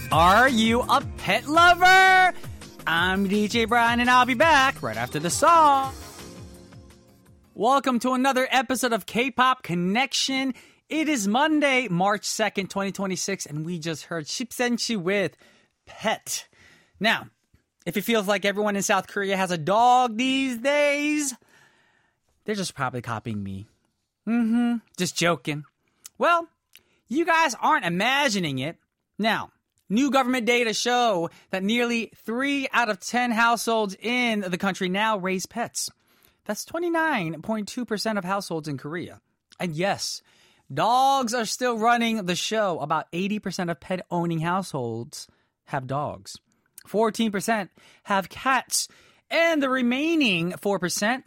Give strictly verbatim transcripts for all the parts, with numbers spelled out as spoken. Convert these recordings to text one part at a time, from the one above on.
Are you a pet lover? I'm D J Brian and I'll be back right after the song. Welcome to another episode of K-Pop Connection. It is Monday, March second, twenty twenty-six, and we just heard 십센치 with Pet. Now, if it feels like everyone in South Korea has a dog these days, they're just probably copying me. Mm-hmm, just joking. Well, you guys aren't imagining it. Now, new government data show that nearly three out of ten households in the country now raise pets. That's twenty-nine point two percent of households in Korea. And yes, dogs are still running the show. About eighty percent of pet-owning households have dogs. fourteen percent have cats. And the remaining four percent,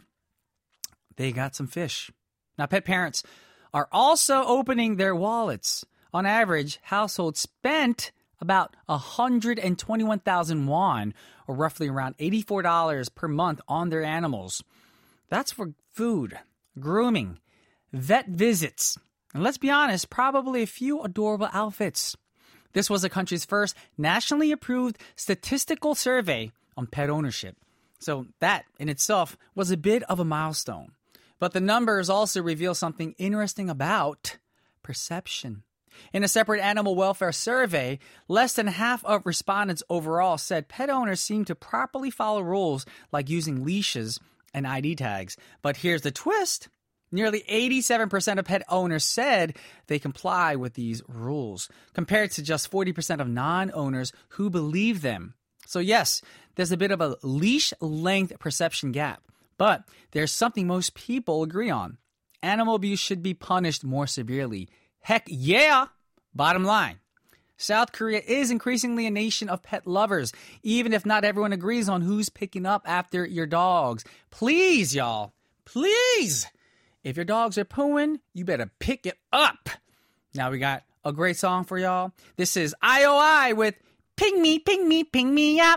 they got some fish. Now, pet parents are also opening their wallets. On average, households spent about one hundred twenty-one thousand won, or roughly around eighty-four dollars per month on their animals. That's for food, grooming, vet visits, and let's be honest, probably a few adorable outfits. This was the country's first nationally approved statistical survey on pet ownership. So that in itself was a bit of a milestone. But the numbers also reveal something interesting about perception. In a separate animal welfare survey, less than half of respondents overall said pet owners seem to properly follow rules like using leashes and I D tags. But here's the twist. Nearly eighty-seven percent of pet owners said they comply with these rules, compared to just forty percent of non-owners who believe them. So yes, there's a bit of a leash length perception gap, but there's something most people agree on. Animal abuse should be punished more severely. Heck yeah! Bottom line, South Korea is increasingly a nation of pet lovers, even if not everyone agrees on who's picking up after your dogs. Please, y'all, please, if your dogs are pooing, you better pick it up. Now we got a great song for y'all. This is I O I with Ping Me, Ping Me, Ping Me Up.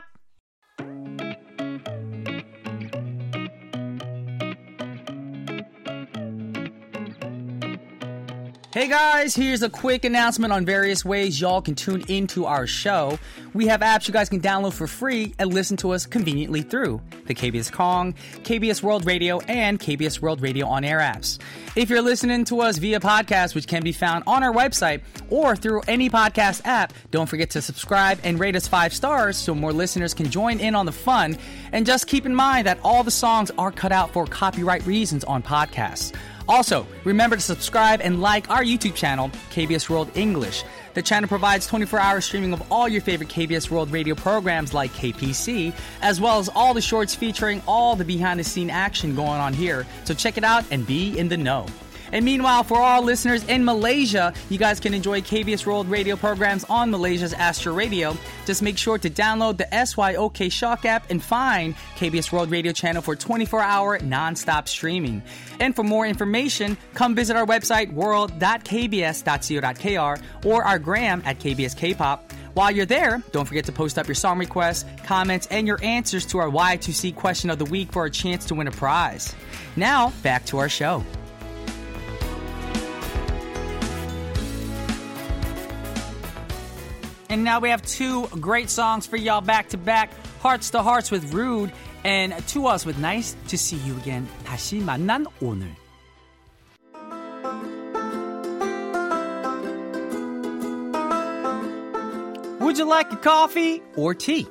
Hey guys, here's a quick announcement on various ways y'all can tune into our show. We have apps you guys can download for free and listen to us conveniently through the K B S Kong, K B S World Radio, and K B S World Radio on-air apps. If you're listening to us via podcast, which can be found on our website or through any podcast app, don't forget to subscribe and rate us five stars so more listeners can join in on the fun. And just keep in mind that all the songs are cut out for copyright reasons on podcasts. Also, remember to subscribe and like our YouTube channel, K B S World English. The channel provides twenty-four hour streaming of all your favorite K B S World Radio programs like K P C, as well as all the shorts featuring all the behind-the-scene action going on here. So check it out and be in the know. And meanwhile, for all listeners in Malaysia, you guys can enjoy K B S World Radio programs on Malaysia's Astro Radio. Just make sure to download the S Y O K Shock app and find K B S World Radio channel for twenty-four hour non-stop streaming. And for more information, come visit our website, world dot k b s dot co dot k r, or our gram at K B S K-pop. While you're there, don't forget to post up your song requests, comments, and your answers to our Y two C question of the week for a chance to win a prize. Now, back to our show. And now we have two great songs for y'all back to back. Hearts to Hearts with Rude and To Us with Nice to See You Again. 다시 만난 오늘. Would you like a coffee or tea?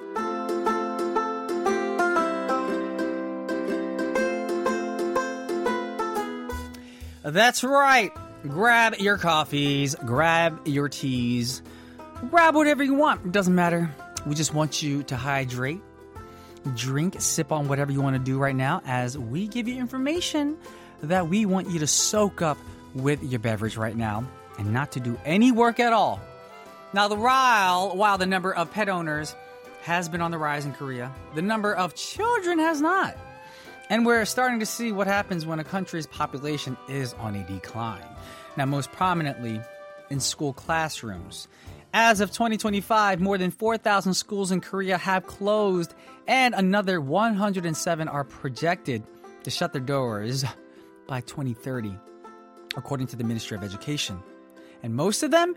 That's right. Grab your coffees, grab your teas. Grab whatever you want. It doesn't matter. We just want you to hydrate, drink, sip on whatever you want to do right now as we give you information that we want you to soak up with your beverage right now and not to do any work at all. Now, the while, while the number of pet owners has been on the rise in Korea, the number of children has not. And we're starting to see what happens when a country's population is on a decline. Now, most prominently in school classrooms. As of twenty twenty-five, more than four thousand schools in Korea have closed, and another one hundred seven are projected to shut their doors by twenty thirty, according to the Ministry of Education. And most of them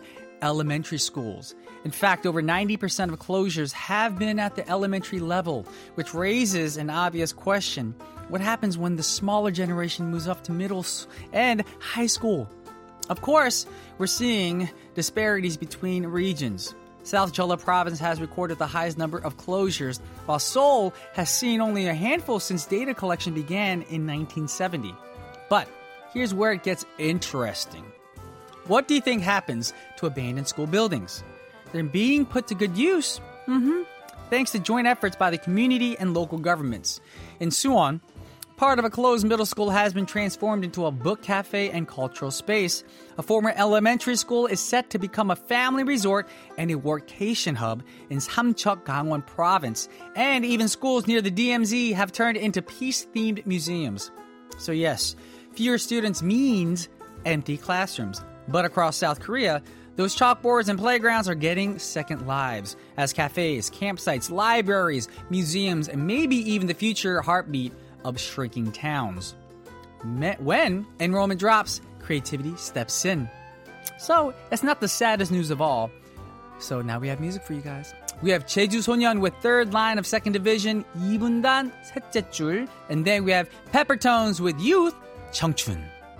elementary schools. In fact, over ninety percent of closures have been at the elementary level, which raises an obvious question. What happens when the smaller generation moves up to middle and high school? Of course, we're seeing disparities between regions. South Jeolla Province has recorded the highest number of closures, while Seoul has seen only a handful since data collection began in nineteen seventy. But here's where it gets interesting. What do you think happens to abandoned school buildings? They're being put to good use, mm-hmm. thanks to joint efforts by the community and local governments. In Suwon, part of a closed middle school has been transformed into a book cafe and cultural space. A former elementary school is set to become a family resort and a workation hub in Samcheok, Gangwon Province. And even schools near the D M Z have turned into peace-themed museums. So yes, fewer students means empty classrooms. But across South Korea, those chalkboards and playgrounds are getting second lives as cafes, campsites, libraries, museums, and maybe even the future heartbeat of shrinking towns. When enrollment drops, creativity steps in. So, it's not the saddest news of all. So now we have music for you guys. We have Jeju Sonyeon with third line of second division, 이 분단 셋째 줄. And then we have Peppertones with Youth, 청춘.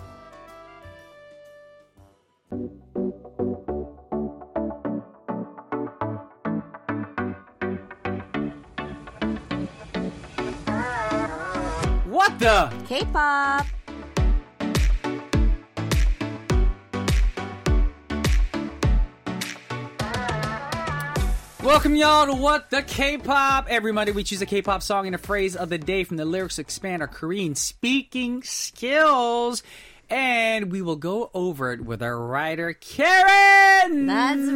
What the? K-pop. Welcome y'all to What the K-pop. Every Monday we choose a K-pop song and a phrase of the day from the lyrics to expand our Korean speaking skills. And we will go over it with our writer, Karen! That's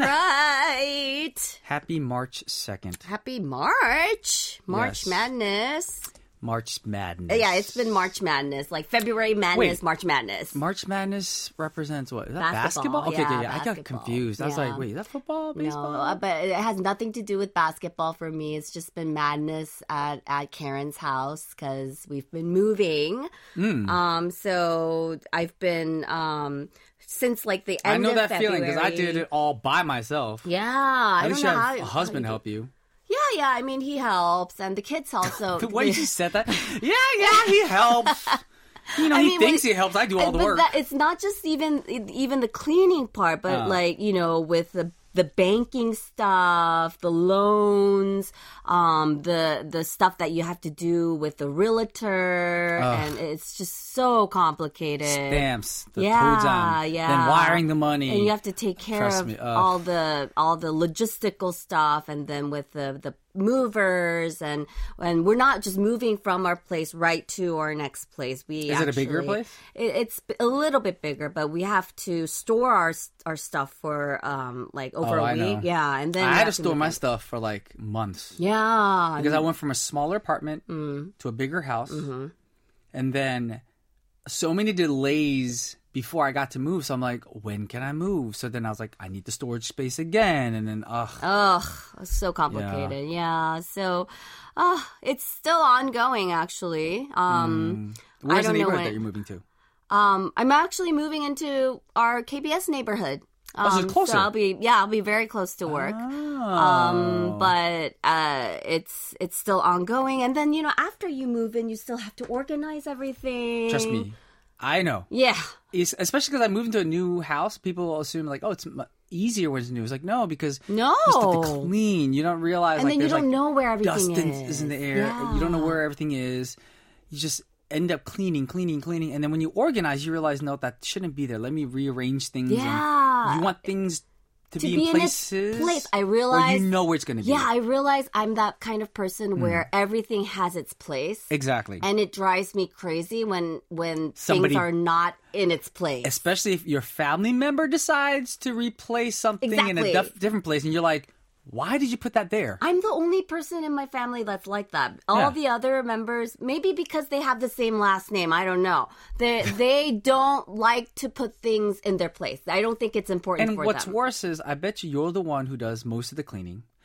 right. Happy March second. Happy March. March Yes. Madness. March Madness. Yeah, it's been March Madness. Like February Madness, Wait. March Madness. March Madness represents what? Is that Basketball. basketball? Okay, Yeah, okay, yeah. I got basketball. confused. I was Yeah. like, wait, is that football, baseball? No, uh, but it has nothing to do with basketball for me. It's just been madness at, at Karen's house because we've been moving. Mm. Um, so I've been um, since like the I end know of that February. feeling because I did it all by myself. Yeah, I At don't least know you how have a how husband you do- help you. Yeah, yeah. I mean, he helps, and the kids also. The way you said that. Yeah, yeah, he helps. You know, I he mean, thinks when- he helps. I do all the but work. That, it's not just even even the cleaning part, but Oh. like you know, with the the banking stuff, the loans, um, the the stuff that you have to do with the realtor, Ugh. and it's just so complicated. Stamps, the yeah, 도장, yeah. then wiring the money. and you have to take care Trust of me, ugh. all the all the logistical stuff, and then with the the movers, and and we're not just moving from our place right to our next place. We Is it a bigger actually- place? It, it's a little bit bigger, but we have to store our our stuff for um like over Oh, a I week. know. Yeah, and then I we had to have store move my in. stuff for like months. Yeah, Because I went from a smaller apartment Mm. to a bigger house. Mm-hmm. And then so many delays before I got to move. So I'm like, when can I move? So then I was like, I need the storage space again. And then, ugh. Ugh, it's so complicated. Yeah, so uh, it's still ongoing actually. Um, Where's I the don't know neighborhood when- that you're moving to? Um, I'm actually moving into our K B S neighborhood. Um, Oh, so it's closer. I'll be yeah, I'll be very close to work. Oh. Um, but uh, it's it's still ongoing, and then you know after you move in, you still have to organize everything. Trust me, I know. Yeah. It's, especially because I moved into a new house, people assume like, oh, it's m- easier when it's new. It's like, no, because No. you still have to clean. You don't realize, And like, then you there's don't like know where everything dust in, is. is in the air. You don't know where everything is. You just end up cleaning, cleaning, cleaning, and then when you organize, you realize, no, that shouldn't be there. Let me rearrange things. and Yeah. you want things to, To be, be in in its places. place. I where realize- you know where it's going to be. Yeah, I realize I'm that kind of person Hmm. where everything has its place. Exactly. And it drives me crazy when when Somebody- things are not in its place. Especially if your family member decides to replace something in a Exactly. dif- different place, and you're like, why did you put that there? I'm the only person in my family that's like that. All Yeah. the other members, maybe because they have the same last name, I don't know. They they don't like to put things in their place. I don't think it's important And for what's them. worse is, I bet you you're the one who does most of the cleaning.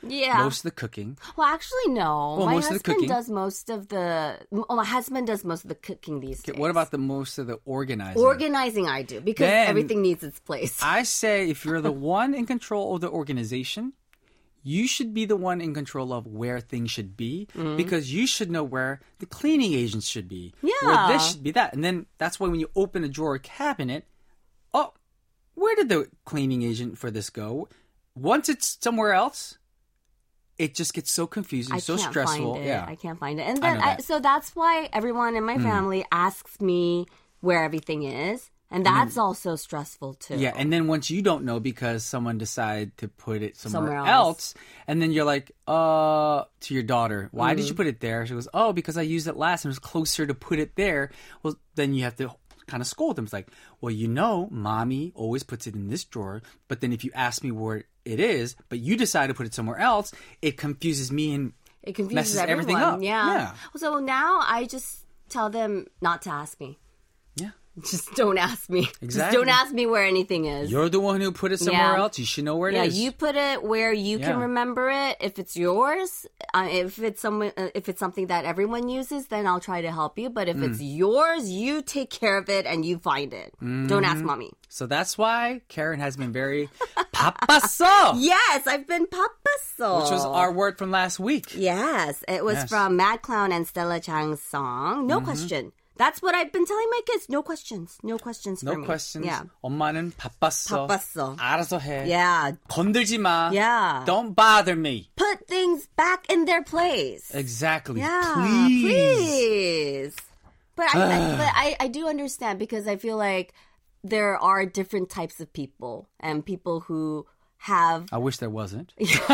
Yeah. most of the cooking. Well, actually, no. Well, my most of the husband cooking. does most of the. Oh, my husband does most of the cooking these days. What about the most of the organizing? organizing? I do because Then- everything needs its place. I say if you're the one in control of the organization, you should be the one in control of where things should be because you should know where the cleaning agents should be. Where Yeah. this should be that. And then that's why when you open a drawer or cabinet, oh, where did the cleaning agent for this go? Once it's somewhere else, it just gets so confusing, I so can't stressful. Find it. Yeah. I can't find it. And I then, know I that. so that's why everyone in my family asks me where everything is. And that's also stressful too. Yeah, and then once you don't know because someone decided to put it somewhere, Somewhere else. else. and then you're like, uh, to your daughter, why Mm-hmm. did you put it there? She goes, oh, because I used it last and it was closer to put it there. Well, then you have to kind of scold them. It's like, well, you know, mommy always puts it in this drawer, but then if you ask me where it is, but you decide to put it somewhere else, it confuses me and It confuses messes everyone. everything up. Yeah. Yeah. So now I just tell them not to ask me. yeah. Just don't ask me. Just Exactly. don't ask me where anything is. You're the one who put it somewhere Yeah. else. You should know where it yeah, is. you put it where you Yeah. can remember it. If it's yours, uh, if it's someone, uh, if it's something that everyone uses, then I'll try to help you. But if it's Mm. yours, you take care of it and you find it. Don't ask Mm-hmm. mommy. So that's why Karen has been very 바빴어. Yes, I've been papaso. Which was our word from last week. Yes, it was Yes. from Mad Clown and Stella Chang's song. No Mm-hmm. question. That's what I've been telling my kids. No questions. No questions No for me. questions. Yeah. 엄마는 바빴어. 바빴어. 알아서 해. Yeah. 건들지 마. Yeah. Don't bother me. Put things back in their place. Exactly. Yeah, Please. please. But I, I- but I, I do understand because I feel like there are different types of people and people who have I wish there wasn't.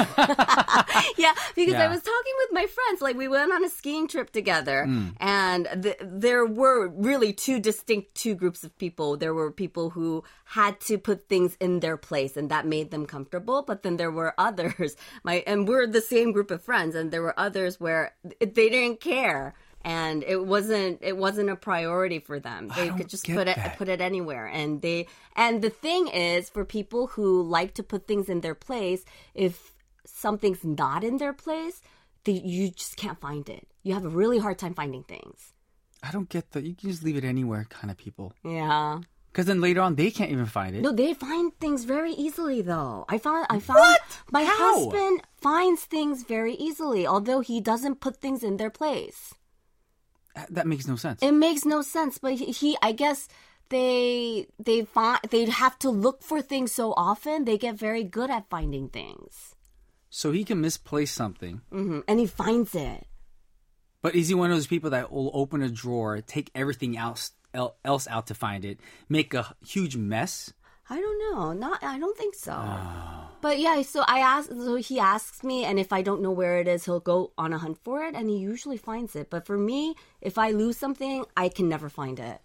yeah because I Yeah. was talking with my friends like we went on a skiing trip together Mm. and th- there were really two distinct two groups of people. There were people who had to put things in their place and that made them comfortable, but then there were others my and we're the same group of friends and there were others where th- they didn't care and it wasn't it wasn't a priority for them. They don't could just get put it that. put it anywhere. And they and the thing is for people who like to put things in their place, if something's not in their place, they, you just can't find it. You have a really hard time finding things. I don't get the you can just leave it anywhere kind of people. Yeah. Because then later on they can't even find it. No, they find things very easily though. I found I found What? my How? husband finds things very easily, although he doesn't put things in their place. That makes no sense. It makes no sense, but he, he I guess they they find they have to look for things so often. They get very good at finding things, So he can misplace something. hmm and he finds it. But is he one of those people that will open a drawer, take everything else el- else out to find it, make a huge mess? I don't know. Not I don't think so. But yeah, so I ask so he asks me and if I don't know where it is, he'll go on a hunt for it and he usually finds it. But for me, if I lose something, I can never find it.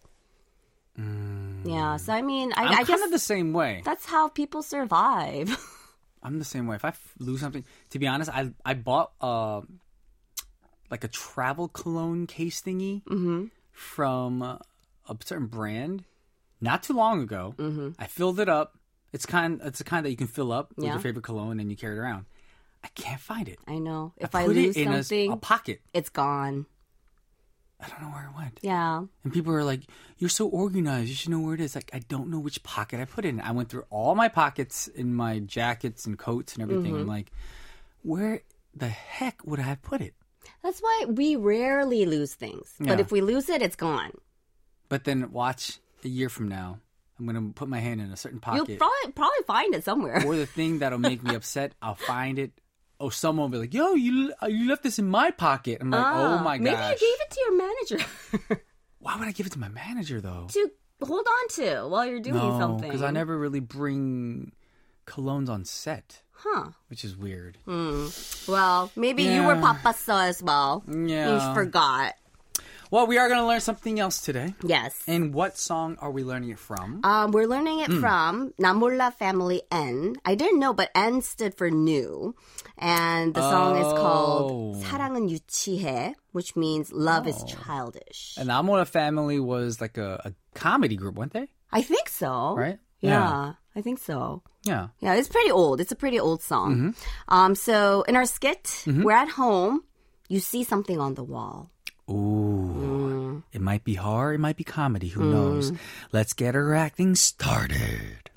Yeah, so I mean, I, I'm I kind guess of the same way. that's how people survive. I'm the same way. If I f- lose something, to be honest, I I bought uh, like a travel cologne case thingy from uh, a certain brand not too long ago. Mm-hmm. I filled it up. It's kind. It's the kind that you can fill up with Yeah. your favorite cologne and you carry it around. I can't find it. I know. If I I, put lose it in a, something, a pocket. it's gone. I don't know where it went. Yeah. And people are like, "You're so organized. You should know where it is." Like, I don't know which pocket I put it in. I went through all my pockets in my jackets and coats and everything. Mm-hmm. I'm like, where the heck would I have put it? That's why we rarely lose things. But Yeah. if we lose it, it's gone. But then watch a year from now, I'm gonna put my hand in a certain pocket, You'll probably probably find it somewhere. or the thing that'll make me upset. I'll find it. Or someone will be like, "Yo, you you left this in my pocket." I'm like, "Oh my Ah, Maybe gosh!" you gave it to your manager Why would I give it to my manager though? to hold on to while you're doing No, something. because I never really bring colognes on set, Huh. which is weird. Well, maybe you were Yeah. papaso as well. Yeah. You forgot. Well, we are going to learn something else today. Yes. And what song are we learning it from? Um, we're learning Hmm. it from Namola Family N. I didn't know, but N stood for new. And the song is Oh. called 사랑은 유치해, which means love is childish. And Amora Family was like a, a comedy group, weren't they? I think so. Right? Yeah, Yeah. I think so. Yeah. Yeah, it's pretty old. It's a pretty old song. Mm-hmm. Um, so in our skit, we're at home. You see something on the wall. Ooh. It might be horror, it might be comedy, who knows? Let's get our acting started.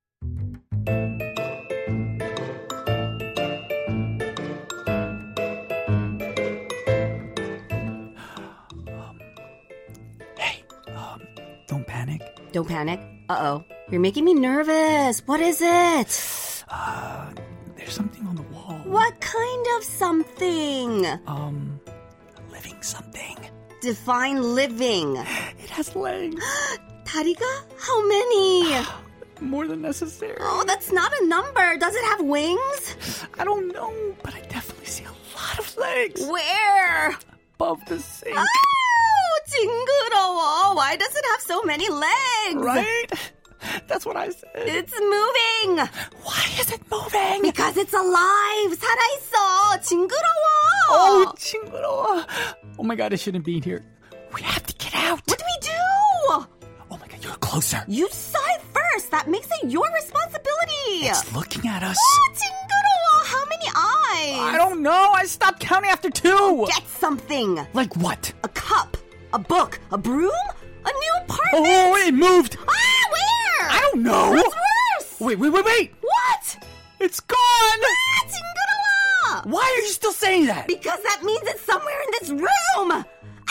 Um, hey, um, don't panic. Don't panic. Uh-oh. You're making me nervous. What is it? Uh, there's something on the wall. What kind of something? Um, living something. Define living. It has legs. 다리가? How many? More than necessary. Oh, that's not a number. Does it have wings? I don't know, but I definitely see a lot of legs Where? above the sink. Oh, 징그러워. Why does it have so many legs? Right? That's what I said. It's moving. Why is it moving? Because it's alive. 살아있어. 징그러워. Oh, 징그러워. Oh my god, I shouldn't be in here. We have to get out. What do we do? Oh my god, you're closer. You saw it first. That makes it your responsibility. It's looking at us. Oh, 징그러워. How many eyes? I don't know. I stopped counting after two. Get something. Like what? A cup. A book. A broom. A new apartment. Oh, it moved. Ah, where? I don't know. What's worse? Wait, wait, wait, wait. What? It's gone. Ah, 징그러워. Why are you still saying that? Because that means it's somewhere in this room.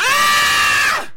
Ah!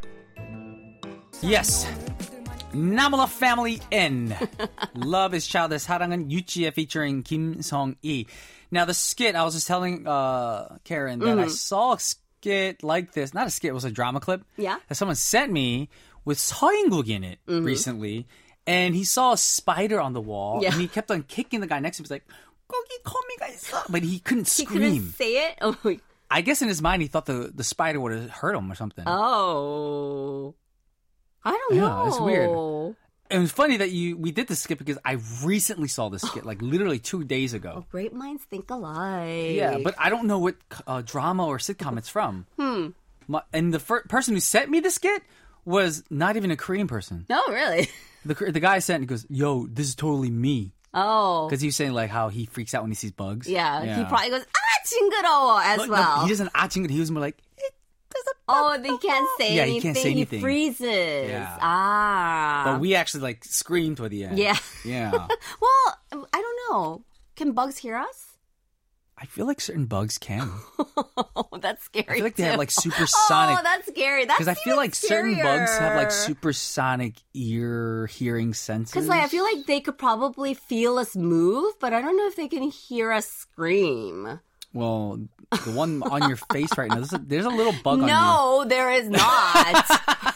Yes. Namula Family N. Love is Childish. 사랑은 유치해 featuring Kim Song-이. Now the skit, I was just telling uh, Karen that I saw a skit like this. Not a skit, it was a drama clip. Yeah. That someone sent me with 서인국 in it recently. And he saw a spider on the wall. Yeah. And he kept on kicking the guy next to him. He's like, 거기 거미가 있어. But he couldn't He scream. couldn't say it. Oh. I guess in his mind he thought the, the spider would have hurt him or something. Oh. I don't Yeah, know. it's weird. It was funny that you we did this skit because I recently saw this skit, like literally two days ago. Great minds think alike. Yeah, but I don't know what uh, drama or sitcom it's from. Hmm. My, and the fir- person who sent me the skit was not even a Korean person. No, really? The the guy sent, he goes, "Yo, this is totally me." Oh. Because he was saying like how he freaks out when he sees bugs. Yeah, he probably goes, ah, 징그러워 as But, well. No, he doesn't ah ching. He was more like, eh, there's a Oh, he can't say Yeah, anything. he can't say anything. He freezes. Yeah. Ah. But we actually like screamed toward the end. Yeah. Yeah. Well, I don't know. Can bugs hear us? I feel like certain bugs can. Oh, that's scary. I feel like they too. have like supersonic. Oh, that's scary. That's Because I feel even like certain bugs have like scarier. supersonic ear hearing senses. Because like I feel like they could probably feel us move, but I don't know if they can hear us scream. Well, the one on your face right now, there's a, there's a little bug on you. No, there is not.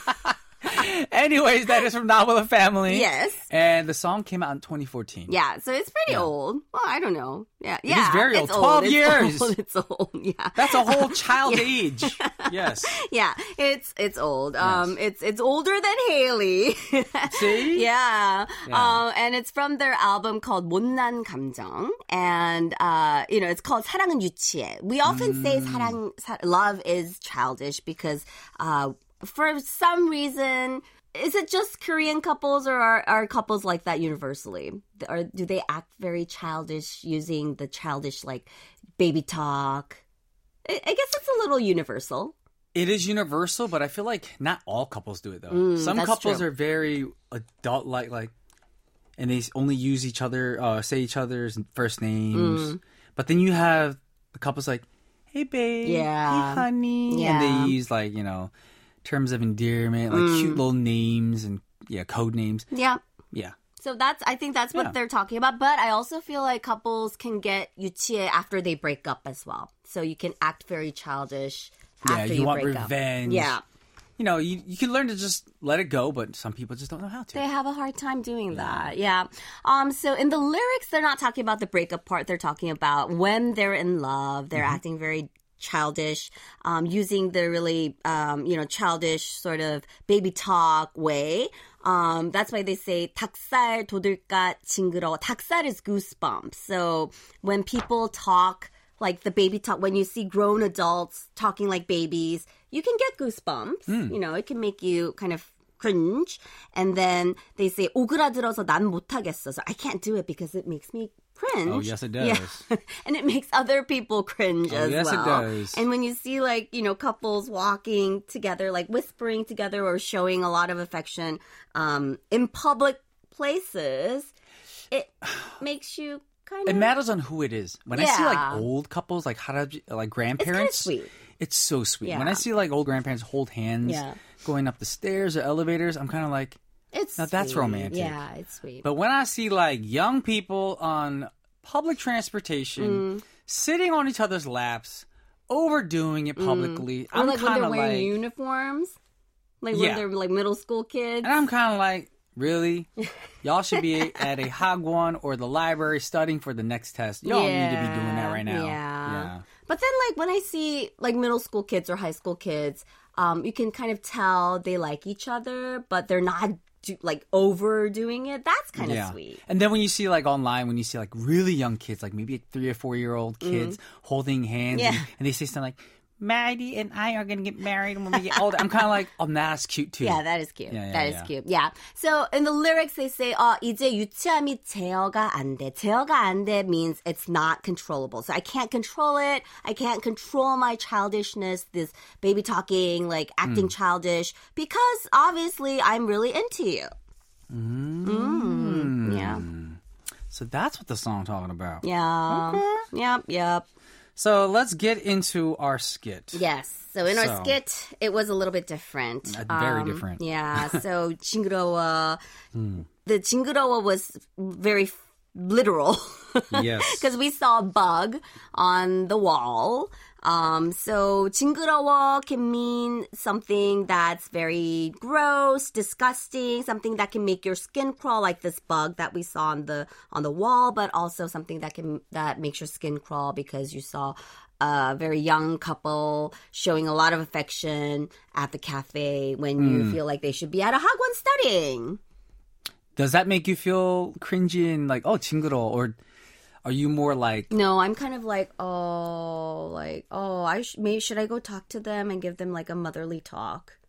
Anyways, that is from Namula Family. Yes. And the song came out in twenty fourteen. Yeah, so it's pretty Yeah. old. Well, I don't know. Yeah, It yeah, is very it's old. twelve It's years. Old. It's old. Yeah. That's a whole child age. Yes. Yeah, it's it's old. Um, it's it's older than Haley. See? Yeah. Yeah. Um, and it's from their album called 못난 감정, and uh, you know, it's called 사랑은 유치해. We often say Mm. 사랑, 사, love is childish because uh, for some reason. Is it just Korean couples or are, are couples like that universally? Or do they act very childish using the childish like baby talk? I, I guess it's a little universal. It is universal, but I feel like not all couples do it though. Mm, Some that's couples true. are very adult like like and they only use each other uh say each other's first names. Mm. But then you have the couples like, "Hey babe, Yeah. hey honey." Yeah. And they use like, you know, terms of endearment, like Mm. cute little names and yeah, code names. Yeah. Yeah. So that's, I think that's what Yeah. they're talking about. But I also feel like couples can get 유치해 after they break up as well. So you can act very childish Yeah, after you you, want break revenge. up. Yeah. You know, you, you can learn to just let it go, but some people just don't know how to. They have a hard time doing that. Yeah. Um, so in the lyrics, they're not talking about the breakup part. They're talking about when they're in love. They're Mm-hmm. acting very childish, um, using the really, um, you know, childish sort of baby talk way. Um, that's why they say 닭살 돋을까 징그러워. 닭살 is goosebumps. So when people talk like the baby talk, when you see grown adults talking like babies, you can get goosebumps. Hmm. You know, it can make you kind of cringe. And then they say 오그라들어서 난 못하겠어. So I can't do it because it makes me cringe. Oh, yes, it does. Yeah. And it makes other people cringe Oh, as yes, well. it does. And when you see like, you know, couples walking together, like whispering together or showing a lot of affection um, in public places, it makes you kind of... It matters on who it is. When I see Yeah. like old couples, like 할아버지, like grandparents, sweet. it's so sweet. Yeah. When I see like old grandparents hold hands Yeah. going up the stairs or elevators, I'm kind of like, It's now that's sweet. romantic. Yeah, it's sweet. But when I see like young people on public transportation sitting on each other's laps, overdoing it publicly, Or I'm like when kind they're of wearing like, uniforms. Like Yeah. when they're like middle school kids. and I'm kind of like, really? Y'all should be at a Hagwon or the library studying for the next test. Y'all don't need to be doing that right now. Yeah. Yeah. But then like when I see like middle school kids or high school kids, um, you can kind of tell they like each other, but they're not do, like overdoing it. That's kind of sweet. And then when you see like online, when you see like really young kids, like maybe three or four year old kids holding hands, Yeah. and, and they say something like, Maddie and I are going to get married when we get older. I'm kind of like, oh, that's cute too. Yeah, that is cute. Yeah, yeah, that is yeah. cute. Yeah. So in the lyrics they say, 어, 이제 유치함이 제어가 안 돼. 제어가 안 돼 means it's not controllable. So I can't control it. I can't control my childishness, this baby talking, like acting childish, because obviously I'm really into you. Mm. Yeah. So that's what the song talking about. Yeah. Yep, yep. So let's get into our skit. Yes. So in our So- skit, it was a little bit different. Uh, very different. Yeah. So 징그러워. The 징그러워 was very f- literal. Yes. Because we saw a bug on the wall. Um, so 징그러워 can mean something that's very gross, disgusting, something that can make your skin crawl, like this bug that we saw on the on the wall, but also something that can that makes your skin crawl because you saw a very young couple showing a lot of affection at the cafe when you feel like they should be at a hagwon studying. Does that make you feel cringy and like, oh, 징그러워? Or are you more like, No, I'm kind of like, oh, like, oh, I sh- maybe should I go talk to them and give them like a motherly talk?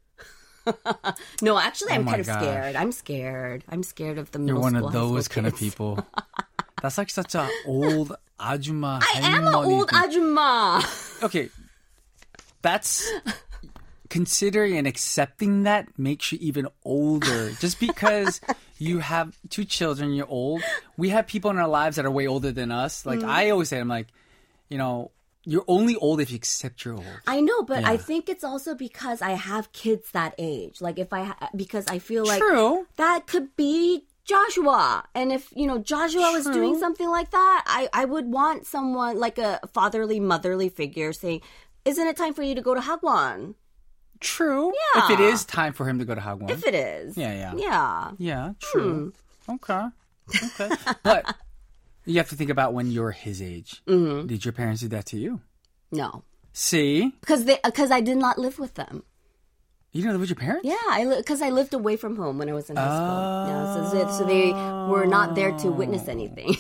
No, actually, I'm Oh my kind of gosh. scared. I'm scared. I'm scared of the you're middle one school, of high school those kind of kids. people? That's like such a old ajumma. I am an old ajumma. Okay, that's considering and accepting that makes you even older. Just because you have two children, you're old. We have people in our lives that are way older than us. Like I always say, I'm like, you know, you're only old if you accept you're old. I know, but I Yeah. think it's also because I have kids that age. Like if I, ha- because I feel like True. that could be Joshua. And if, you know, Joshua was doing something like that, I, I would want someone like a fatherly, motherly figure saying, isn't it time for you to go to Hagwon? True. Yeah. If it is time for him to go to Hagwon. If it is. Yeah, yeah. Yeah. Yeah, true. Okay. Okay. But you have to think about when you're his age. Mm-hmm. Did your parents do that to you? No. See? Because they, because I did not live with them. You didn't live with your parents? Yeah, I because I lived away from home when I was in high school. Yeah, so, so so they were not there to witness anything.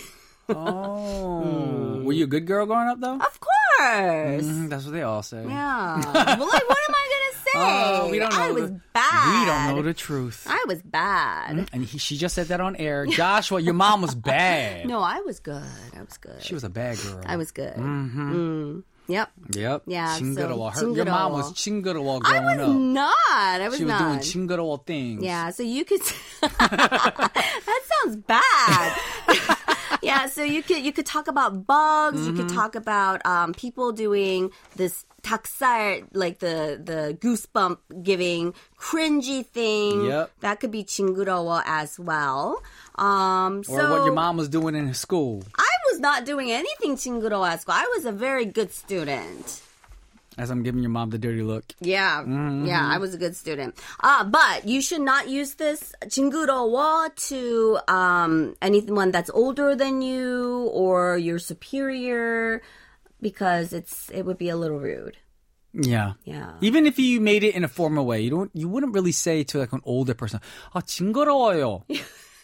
Oh. Were you a good girl growing up, though? Of course. Mhm, that's what they all say. Yeah. Well, like, what am I gonna say? Oh, we don't know I the- was bad. We don't know the truth. I was bad. And he, she just said that on air. Joshua, your mom was bad. No, I was good. I was good. She was a bad girl. I was good. Mm-hmm. Mm. Yep. Yep. Yeah, so 징그러워. Her, your mom was 징그러워 I growing was up. not. I was She was not. doing 징그러워 things. Yeah, so you could. That sounds bad. Yeah, so you could you could talk about bugs. You Mm-hmm. could talk about um, people doing this 닭살, like the the goosebump giving cringy thing. Yep. That could be 징그러워 as well. Um, Or so what your mom was doing in school. I was not doing anything 징그러워 at school. I was a very good student. As I'm giving your mom the dirty look. Yeah, yeah, I was a good student. Uh, but you should not use this 징그러워 to um, anyone that's older than you or your superior because it's it would be a little rude. Yeah. Yeah. Even if you made it in a formal way, you don't you wouldn't really say to like an older person, 아, 징그러워요.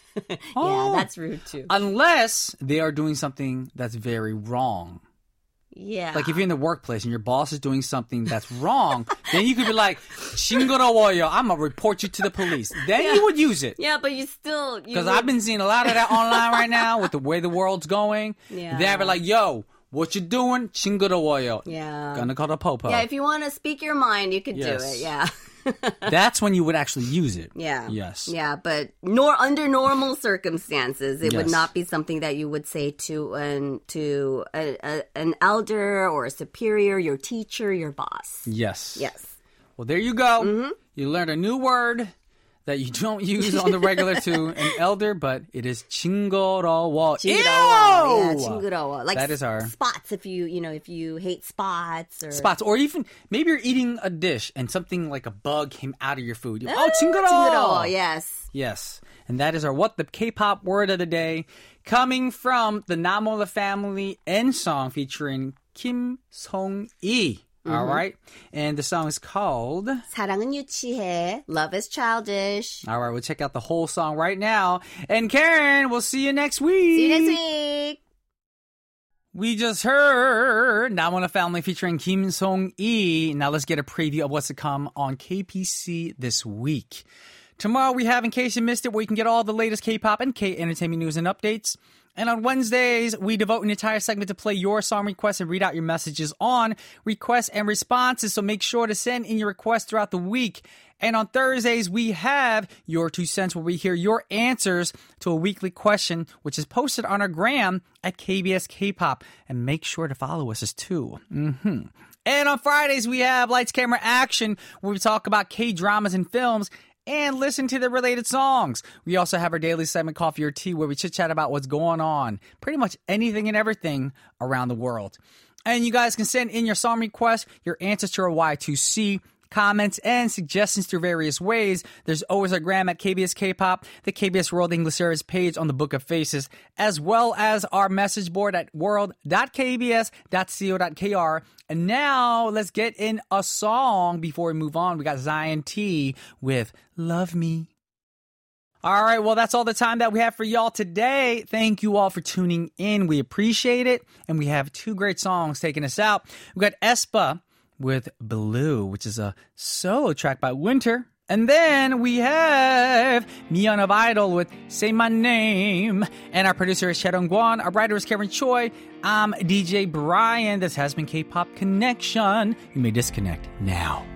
Yeah, that's rude too. Unless they are doing something that's very wrong. Yeah. Like if you're in the workplace and your boss is doing something that's wrong, then you could be like, 징그러워요. I'm going to report you to the police. Then Yeah. you would use it. Yeah, but you still... Because I've been seeing a lot of that online right now with the way the world's going. Yeah. They're like, yo, what you doing? 징그러워요. Yeah. Gonna call the popo. Yeah, if you want to speak your mind, you could Yes. do it. Yeah. That's when you would actually use it. Yeah. Yes. Yeah, but nor under normal circumstances, it would Yes. not be something that you would say to an to a, a, an elder or a superior, your teacher, your boss. Yes. Yes. Well, there you go. Mm-hmm. You learned a new word that you don't use on the regular to an elder, but it is 징그러워. 징그러워. Yeah, Ew! 징그러워. Like That is our- spots. If you you know if you hate spots or Spots, or even maybe you're eating a dish and something like a bug came out of your food. You- Ah, oh, 징그러워. 징그러워. Yes. Yes. And that is our What the K-pop word of the day, coming from the Namola family and song featuring Kim Song-이. All right. And the song is called... 사랑은 유치해. Love is childish. All right, we'll check out the whole song right now. And Karen, we'll see you next week. See you next week. We just heard Namola Family featuring Kim Song-이. Now let's get a preview of what's to come on K P C this week. Tomorrow we have In Case You Missed It, where you can get all the latest K-pop and K-entertainment news and updates. And on Wednesdays, we devote an entire segment to play your song requests and read out your messages on requests and responses. So make sure to send in your requests throughout the week. And on Thursdays, we have Your Two Cents, where we hear your answers to a weekly question, which is posted on our gram at K B S K-pop. And make sure to follow us as too. Mm-hmm. And on Fridays, we have Lights, Camera, Action, where we talk about K-dramas and films and listen to the related songs. We also have our daily segment, Coffee or Tea, where we chit-chat about what's going on, pretty much anything and everything around the world. And you guys can send in your song requests, your answers to our Y two C, comments, and suggestions through various ways. There's always our gram at K B S K-pop, the K B S World English Service page on the Book of Faces, as well as our message board at world dot k b s dot co dot k r. And now let's get in a song before we move on. We got Zion T with Love Me. All right, well, that's all the time that we have for y'all today. Thank you all for tuning in. We appreciate it. And we have two great songs taking us out. We got aespa with Blue, which is a solo track by Winter. And then we have Miyeon of Idol with Say My Name. And our producer is Sharon Guan. Our writer is Karen Choi. I'm D J Brian. This has been K-Pop Connection. You may disconnect now.